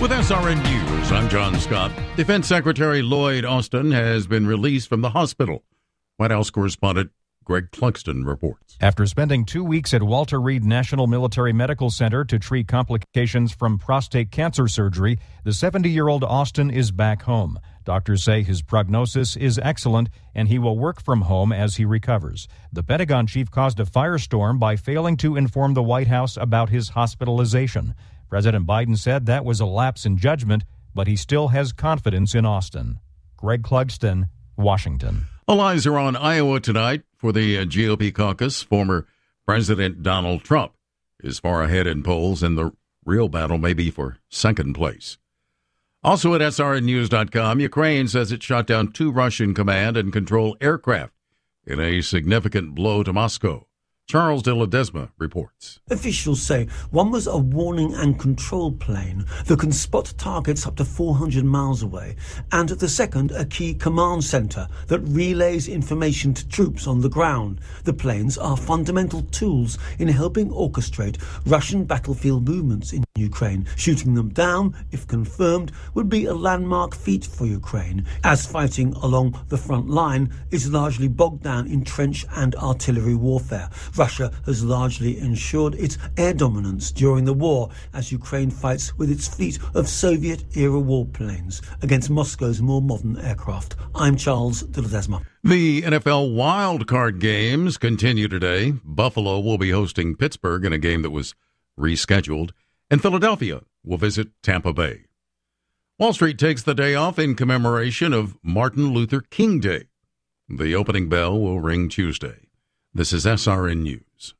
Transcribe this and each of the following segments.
With SRN News, I'm John Scott. Defense Secretary Lloyd Austin has been released from the hospital. White House correspondent Greg Clugston reports. After spending 2 weeks at Walter Reed National Military Medical Center to treat complications from prostate cancer surgery, the 70-year-old Austin is back home. Doctors say his prognosis is excellent and he will work from home as he recovers. The Pentagon chief caused a firestorm by failing to inform the White House about his hospitalization. President Biden said that was a lapse in judgment, but he still has confidence in Austin. Greg Clugston, Washington. All eyes are on Iowa tonight for the GOP caucus. Former President Donald Trump is far ahead in polls, and the real battle may be for second place. Also at srnnews.com, Ukraine says it shot down 2 Russian command and control aircraft in a significant blow to Moscow. Charles de Ledesma reports. Officials say one was a warning and control plane that can spot targets up to 400 miles away, and the second a key command center that relays information to troops on the ground. The planes are fundamental tools in helping orchestrate Russian battlefield movements in Ukraine. Shooting them down, if confirmed, would be a landmark feat for Ukraine, as fighting along the front line is largely bogged down in trench and artillery warfare. Russia has largely ensured its air dominance during the war as Ukraine fights with its fleet of Soviet-era warplanes against Moscow's more modern aircraft. I'm Charles de Ledesma. The NFL wildcard games continue today. Buffalo will be hosting Pittsburgh in a game that was rescheduled, and Philadelphia will visit Tampa Bay. Wall Street takes the day off in commemoration of Martin Luther King Day. The opening bell will ring Tuesday. This is SRN News.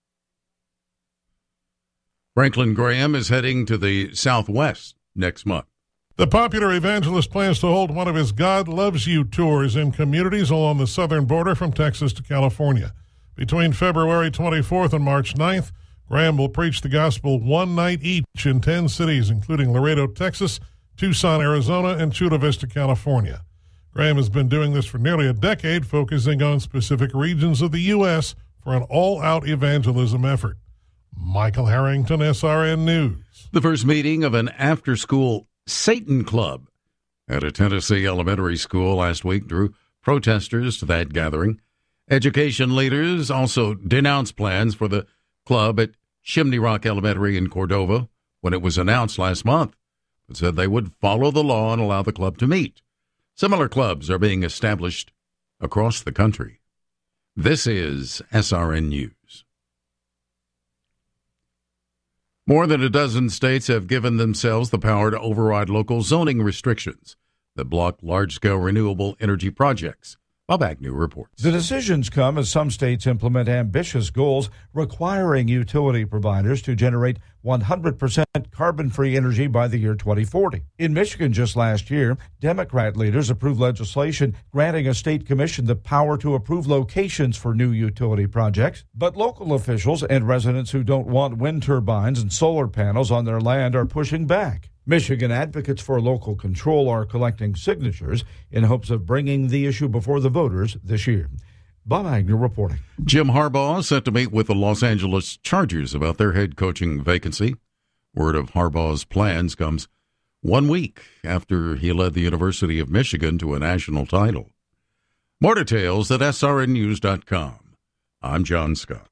Franklin Graham is heading to the Southwest next month. The popular evangelist plans to hold one of his God Loves You tours in communities along the southern border from Texas to California. Between February 24th and March 9th, Graham will preach the gospel one night each in 10 cities, including Laredo, Texas, Tucson, Arizona, and Chula Vista, California. Graham has been doing this for nearly a decade, focusing on specific regions of the U.S. for an all-out evangelism effort. Michael Harrington, SRN News. The first meeting of an after-school Satan Club at a Tennessee elementary school last week drew protesters to that gathering. Education leaders also denounced plans for the club at Chimney Rock Elementary in Cordova when it was announced last month, but said they would follow the law and allow the club to meet. Similar clubs are being established across the country. This is SRN News. More than a dozen states have given themselves the power to override local zoning restrictions that block large-scale renewable energy projects. Bob Agnew reports. The decisions come as some states implement ambitious goals requiring utility providers to generate 100% carbon-free energy by the year 2040. In Michigan just last year, Democrat leaders approved legislation granting a state commission the power to approve locations for new utility projects. But local officials and residents who don't want wind turbines and solar panels on their land are pushing back. Michigan advocates for local control are collecting signatures in hopes of bringing the issue before the voters this year. Bob Agnew reporting. Jim Harbaugh set to meet with the Los Angeles Chargers about their head coaching vacancy. Word of Harbaugh's plans comes 1 week after he led the University of Michigan to a national title. More details at srnnews.com. I'm John Scott.